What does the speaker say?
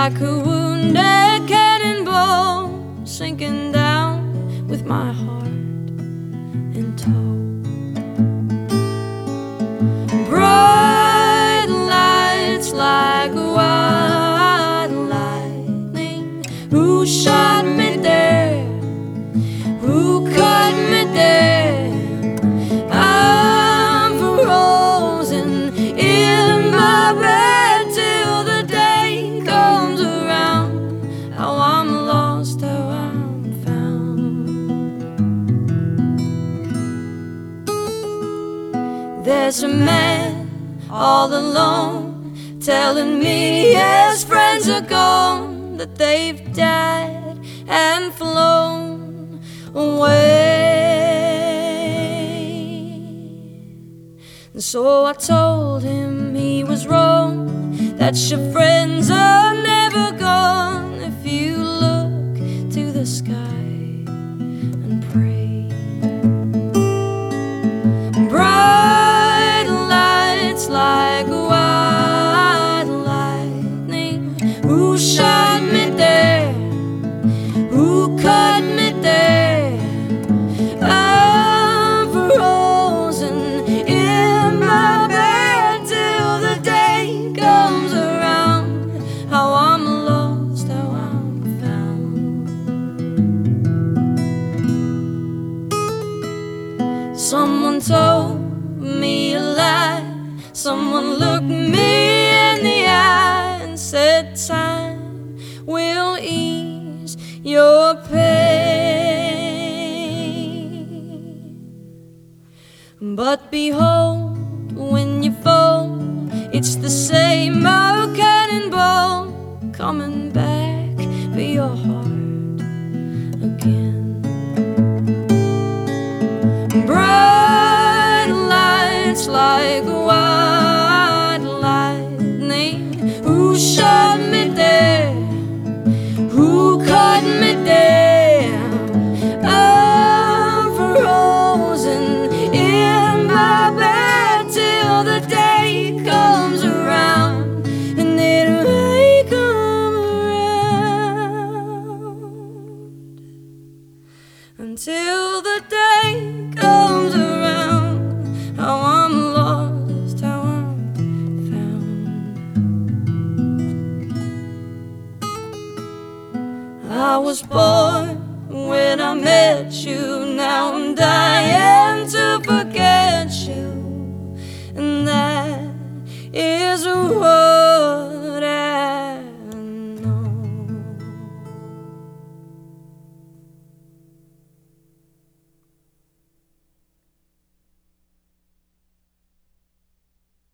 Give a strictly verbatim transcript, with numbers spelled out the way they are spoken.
like a wounded cannonball, sinking down with my heart in tow. Bright lights like white lightning. Who shot me there? Who cut me there? I'm frozen in my bed till the day comes around. How I'm lost, how I'm found. There's a man all alone, telling me his friends are gone, that they've died and flown away. And so I told him he was wrong, that your friends are never gone if you look to the sky and pray. Bright lights like white lightning. Who shot me there? Who cut me there? I'm frozen in my bed till the day comes around. How I'm lost, how I'm found. Someone told me a lie. Someone looked me in the eye and said time will ease your pain. But behold, when you fall, it's the same old cannonball coming back for your heart again. Bright lights like white lightning. Who shot me there? Who cut me there? I'm frozen in my bed till the day comes around, and it may come around. Until the day comes around, how I'm lost, how I'm found. I was born when I met you. Now I'm dying to forget you, and that is why.